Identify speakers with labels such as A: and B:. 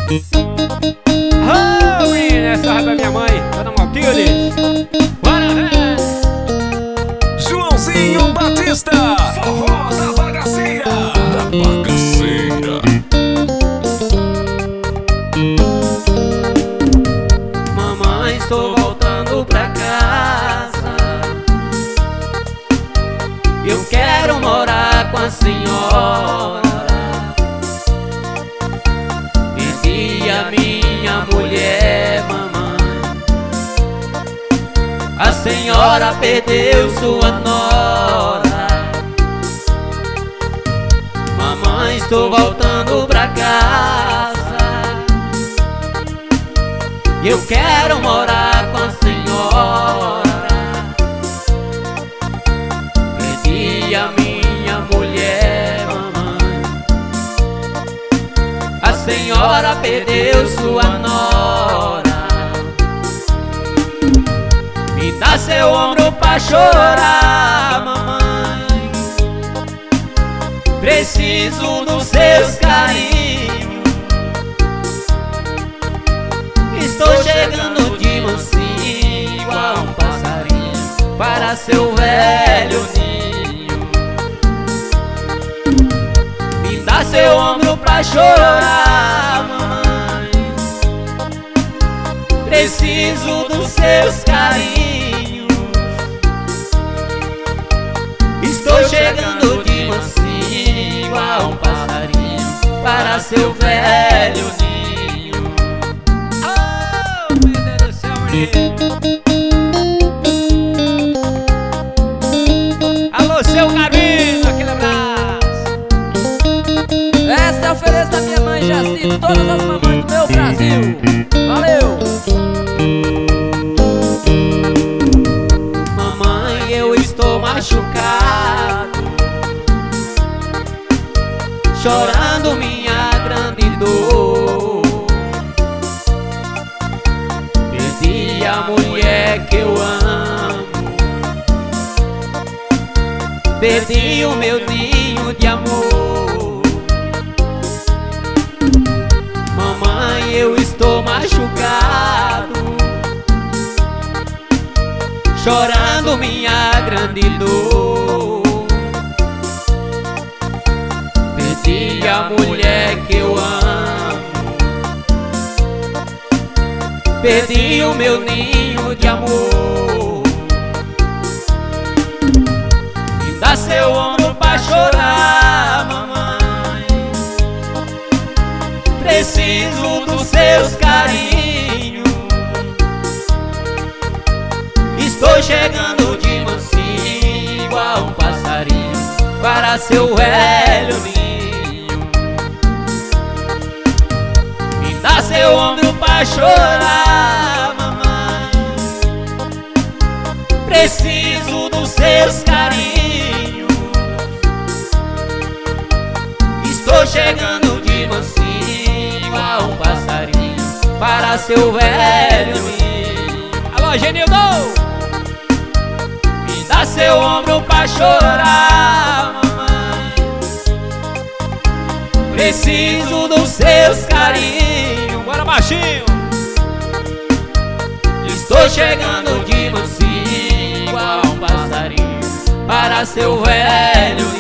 A: Oh, menina, essa raiva é minha mãe, Dona Matilde. Bora, véi!
B: Joãozinho Batista, forró da bagaceira. Da bagaceira.
C: Mamãe, estou voltando pra casa. Eu quero morar com a senhora. Perdi a minha mulher, mamãe. A senhora perdeu sua nora. Mamãe, estou voltando pra casa. Eu quero morar com a senhora. Perdi a minha mulher, mamãe. A senhora perdeu sua nora. Me dá seu ombro pra chorar, mamãe. Preciso dos seus carinhos. Estou chegando de mansinho, igual um passarinho, para seu velho ninho. Me dá seu ombro pra chorar, mamãe. Preciso dos seus carinhos. Estou chegando de mansinho, igual um passarinho, para seu velho ninho.
A: Alô, seu Carino, aquele abraço.
D: Essa é a oferência da minha mãe Jaci, todas as mamães do meu Brasil. Valeu!
C: Mamãe, eu estou machucado, chorando minha grande dor. Perdi a mulher que eu amo. Perdi o meu ninho de amor. Mamãe, eu estou machucado, chorando minha grande dor. Perdi a mulher que eu amo. Perdi o meu ninho de amor. Me dá seu ombro pra chorar, mamãe. Preciso dos seus carinhos. Estou chegando de mansinho, igual um passarinho, para seu velho ninho. Me dá seu ombro pra chorar, mamãe. Preciso dos seus carinhos. Estou chegando de mansinho, igual um passarinho, para seu velho ninho.
A: Alô, Genildo!
C: Me dá seu ombro pra chorar, mamãe. Preciso dos seus carinhos.
A: Bora, baixinho!
C: Estou chegando de mansinho, igual um passarinho, para seu velho